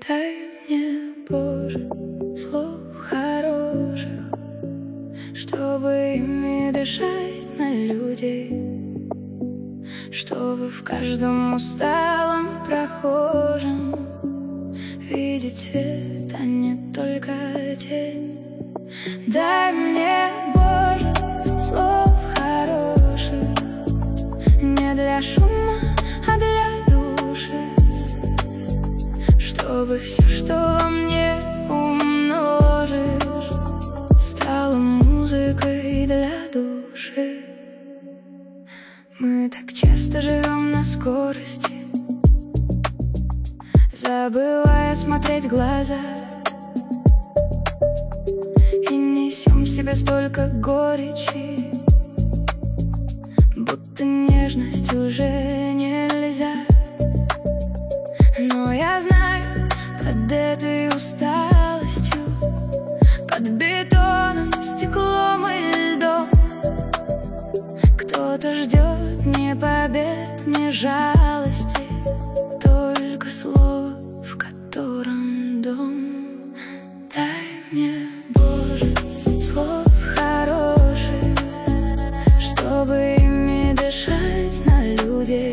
Дай мне, Боже, слов хороших, чтобы ими дышать на людей, чтобы в каждом усталом прохожем видеть свет, а не только тень. Дай мне, Боже, слов хороших, не для шума, а для души, чтобы все, что во мне умножишь, стало музыкой для души. Мы так часто живем на скорости, забывая смотреть в глаза, и несем в себе столько горечи, будто нежность уже нельзя. Но я знаю, под этой усталостью, под бетоном, стеклом и льдом, кто-то ждет не побед, не жалости, только слово, в котором дом. Дай мне, Боже, слов хороших, чтобы ими дышать на людей,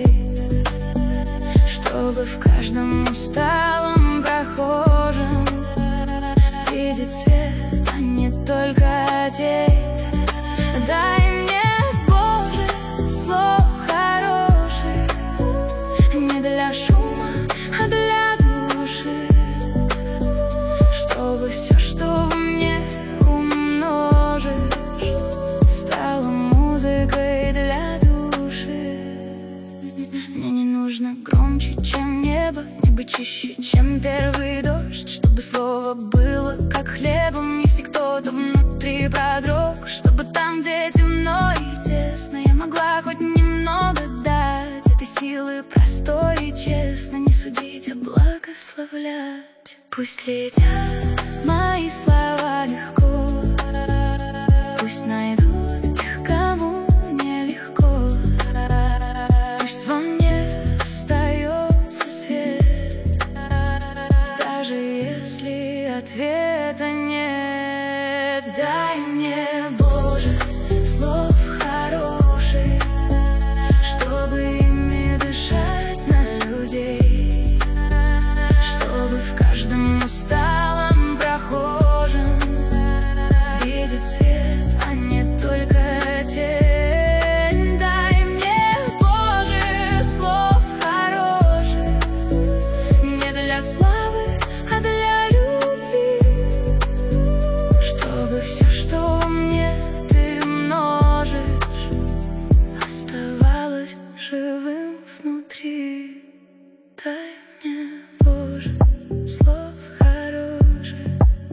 чтобы в каждом усталом прохожем видеть свет, а не только тень. Дай мне, Боже, слов хороших, не для шума, а для души, чтобы все, что во мне умножишь, стало музыкой для души. Мне не нужно громче, чем небо, небо чище, чем первый дождь, чтобы слово было как хлебом, если кто-то внутри продрог, чтобы там, где темно и тесно, я могла хоть немного дать этой силы простой и честно, не судить, а благословлять. Пусть летят мои слова легко, пусть найдут тех, кому нелегко, пусть во мне остается свет, даже если ответа нет. Дай мне, Боже, слов хороших, чтобы ими дышать на людей, чтобы в каждом усталом прохожем видеть свет, а не только тень. Дай мне, Боже, слов хороших, не для славы, а для любви, чтобы все, что во мне ты множишь, оставалось живым внутри. Дай мне, Боже, слов хороших,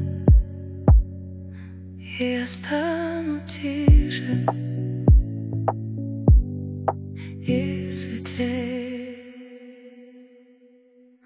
и я стану тише, и